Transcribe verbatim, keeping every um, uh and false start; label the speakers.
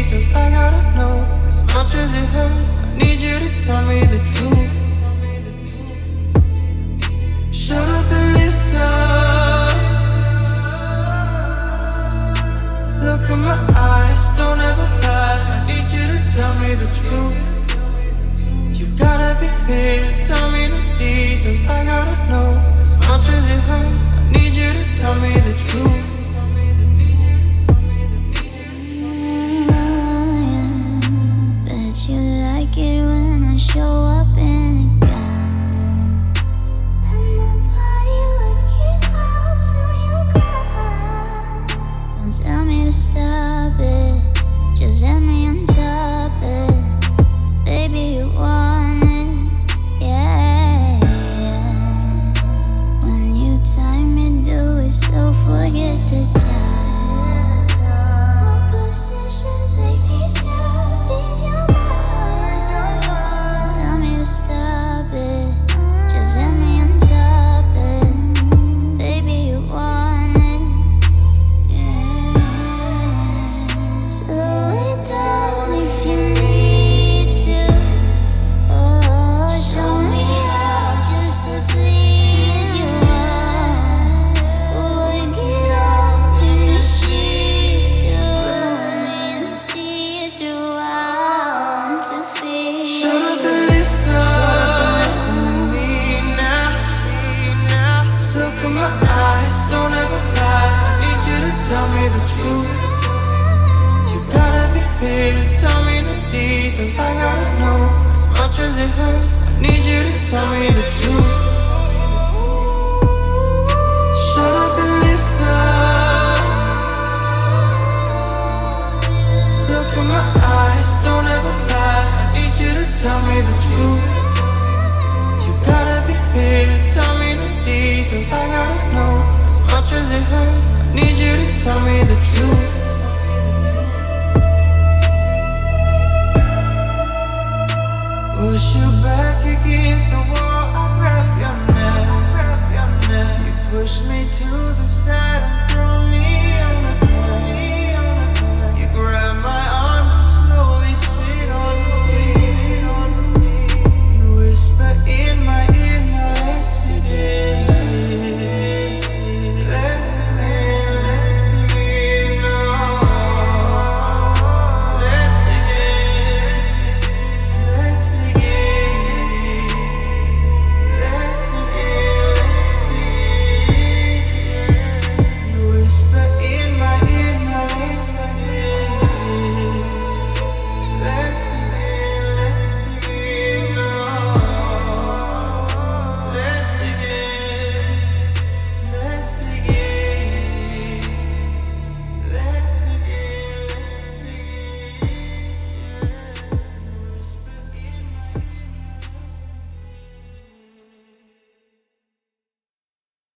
Speaker 1: details. I gotta know as much as it hurts. I need you to tell me the truth. Shut up and listen. Look in my eyes, don't ever lie. I need you to tell me the truth. You gotta be clear, tell me the details. I gotta know as much as it hurts. I need you to tell me the truth.
Speaker 2: Bet you like it when I show up in a gown, and my body working out till you cry. Don't tell me to stop it, just let me on top it. Baby, you want it, yeah, yeah. When you time me, do it so forget the time. Hold position, take these out, these your mind. Don't tell me to stop it, just let me on top it. Baby, you want it, yeah. Slow it down if you need to. Oh, show me how just to please you. Work it out in the sheets, do me and see it throughout to feel.
Speaker 1: Shut up and listen. Listen to me now. Look in my eyes, don't ever lie. I need you to tell me the truth. You gotta be clear, tell me the details. I gotta know as much as it hurts. I need you to tell me the truth. Shut up and listen. Look in my eyes, don't ever lie. I need you to tell me the truth. You gotta be clear, tell me the details. I gotta know as much as it hurts. I need you to tell me the truth. Push you back against the wall, I grab your neck, grab your neck. You push me to